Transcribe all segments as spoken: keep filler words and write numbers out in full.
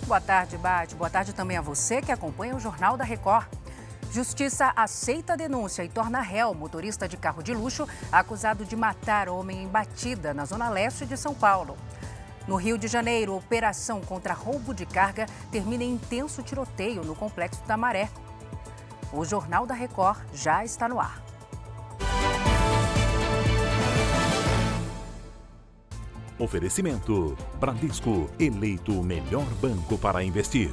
Boa tarde, Bate. Boa tarde também a você que acompanha o Jornal da Record. Justiça aceita a denúncia e torna réu motorista de carro de luxo acusado de matar homem em batida na zona leste de São Paulo. No Rio de Janeiro, operação contra roubo de carga termina em intenso tiroteio no Complexo da Maré. O Jornal da Record já está no ar. Oferecimento: Bradesco, eleito o melhor banco para investir.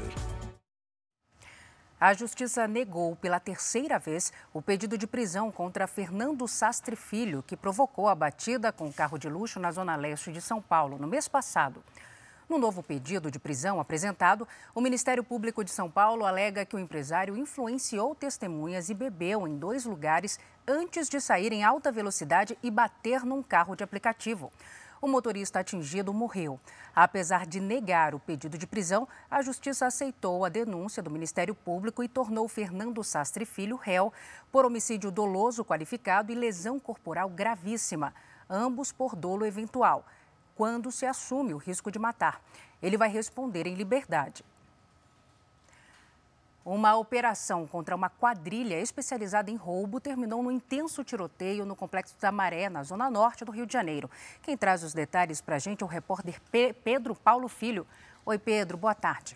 A Justiça negou pela terceira vez o pedido de prisão contra Fernando Sastre Filho, que provocou a batida com um carro de luxo na zona leste de São Paulo no mês passado. No novo pedido de prisão apresentado, o Ministério Público de São Paulo alega que o empresário influenciou testemunhas e bebeu em dois lugares antes de sair em alta velocidade e bater num carro de aplicativo. O motorista atingido morreu. Apesar de negar o pedido de prisão, a Justiça aceitou a denúncia do Ministério Público e tornou Fernando Sastre Filho réu por homicídio doloso qualificado e lesão corporal gravíssima, ambos por dolo eventual, quando se assume o risco de matar. Ele vai responder em liberdade. Uma operação contra uma quadrilha especializada em roubo terminou num intenso tiroteio no Complexo da Maré, na zona norte do Rio de Janeiro. Quem traz os detalhes para a gente é o repórter Pedro Paulo Filho. Oi, Pedro, boa tarde.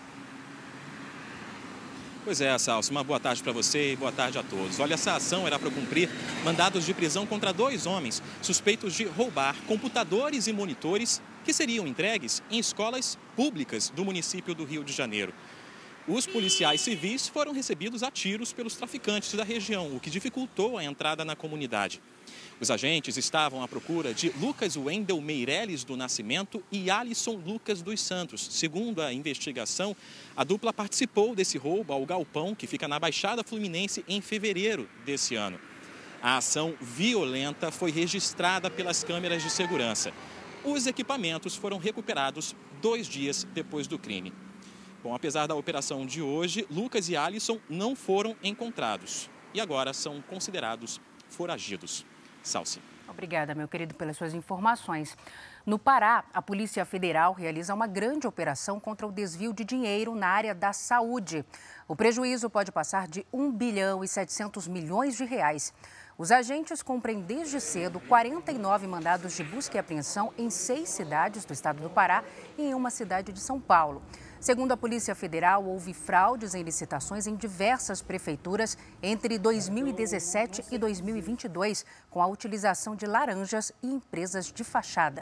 Pois é, Salso, uma boa tarde para você e boa tarde a todos. Olha, essa ação era para cumprir mandados de prisão contra dois homens suspeitos de roubar computadores e monitores que seriam entregues em escolas públicas do município do Rio de Janeiro. Os policiais civis foram recebidos a tiros pelos traficantes da região, o que dificultou a entrada na comunidade. Os agentes estavam à procura de Lucas Wendel Meireles do Nascimento e Alisson Lucas dos Santos. Segundo a investigação, a dupla participou desse roubo ao galpão que fica na Baixada Fluminense em fevereiro desse ano. A ação violenta foi registrada pelas câmeras de segurança. Os equipamentos foram recuperados dois dias depois do crime. Bom, apesar da operação de hoje, Lucas e Alisson não foram encontrados e agora são considerados foragidos. Salsi. Obrigada, meu querido, pelas suas informações. No Pará, a Polícia Federal realiza uma grande operação contra o desvio de dinheiro na área da saúde. O prejuízo pode passar de um bilhão e setecentos milhões de reais. Os agentes cumprem desde cedo quarenta e nove mandados de busca e apreensão em seis cidades do estado do Pará e em uma cidade de São Paulo. Segundo a Polícia Federal, houve fraudes em licitações em diversas prefeituras entre dois mil e dezessete e dois mil e vinte e dois, com a utilização de laranjas e empresas de fachada.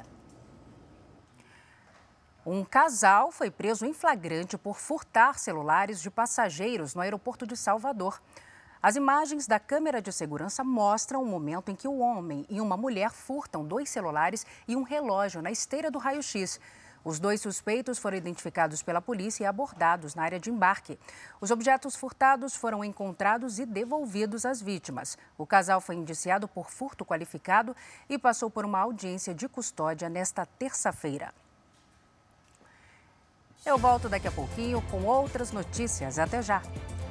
Um casal foi preso em flagrante por furtar celulares de passageiros no aeroporto de Salvador. As imagens da câmera de segurança mostram o momento em que o homem e uma mulher furtam dois celulares e um relógio na esteira do raio-x. Os dois suspeitos foram identificados pela polícia e abordados na área de embarque. Os objetos furtados foram encontrados e devolvidos às vítimas. O casal foi indiciado por furto qualificado e passou por uma audiência de custódia nesta terça-feira. Eu volto daqui a pouquinho com outras notícias. Até já!